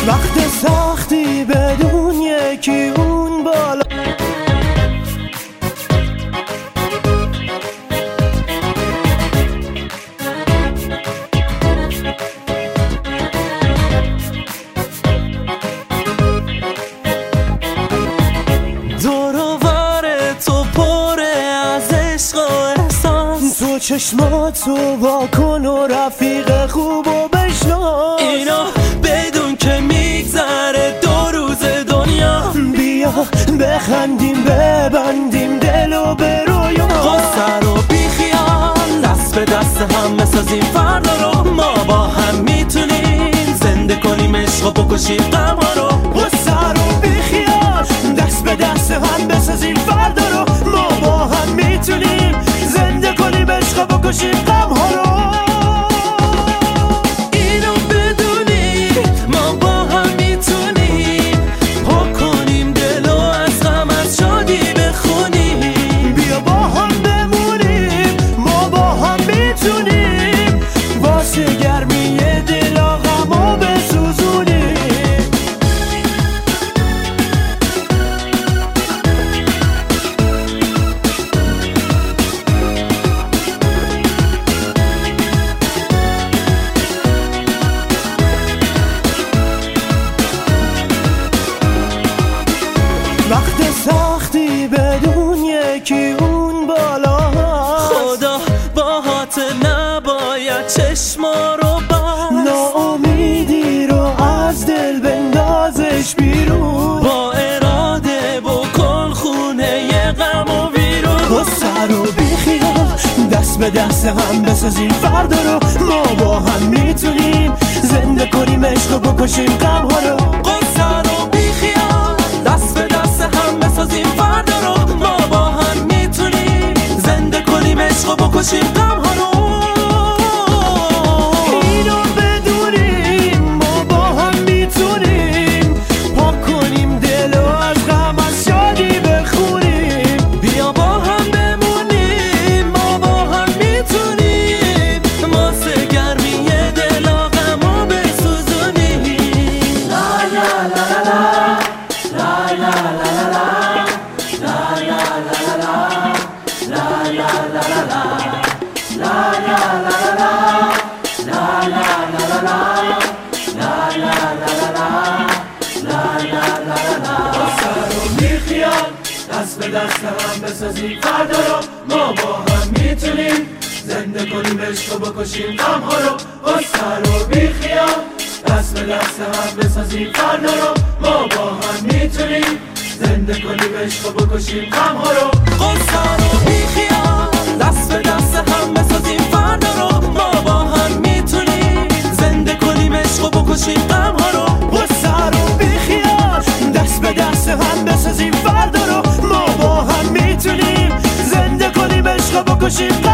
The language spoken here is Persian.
وقت سختی بدون یکی اون بالا تو چشماتو واکن و رفیق خوب و بشناس اینا بدون که میگذره 2 روز دنیا بیا بخندیم ببندیم دل و به رویا غصه رو بی خیال دست به دست هم بسازیم فردا رو ما با هم میتونیم زنده کنیم عشق و بکشیم غم ها رو غصه رو بی خیال دست به دست هم بسازیم فردا رو ما با هم میتونیم زنده کنیم عشق و بکشیم غم ها رو اینو بدونی ما با هم میتونیم پاک کنیم دل و از غم از شادی بخونیم بیا با هم بمونیم ما با هم میتونیم واسه گرمی دل و غم و بسوزونیم وقت سختی بدون یکی اون بالا خدا باهات نباید چشما رو بست ناامیدی رو از دل بندازش بیرون با اراده بکن خونه ی غم و ویرون غصه رو بیخیال دست به دست هم بسازیم فردا رو ما با هم میتونیم زنده کنیم عشق و بکشیم غم ها رو غصه رو بیخیال دست به دست هم بسازیم فردا رو ما با هم میتونیم زنده کنیم عشق و بکشیم غم ها رو اینو بدونیم ما با هم میتونیم پاک کنیم دل و از غم از شادی بخونیم بیا با هم بمونیم ما با هم میتونیم واسه گرمی دل و غم و بسوزونیم لا لا لا لا لا لا لا لا دست به دست هم بسازیم فردا رو ما با هم میتونیم زنده کنیم عشق و بکشیم غم ها رو غصه رو بی خیال دست به دست هم بسازیم فردا رو ما با هم میتونیم زنده کنیم عشق و بکشیم غم ها رو غصه رو بی خیال دست به دست هم بسازیم فردا رو ما با هم میتونیم زنده کنیم عشق و بکشیم غم ها رو غصه رو بیخیال دست به دست هم بسازیم فردا رو ما با هم میتونیم زنده کنیم عشق و بکشیم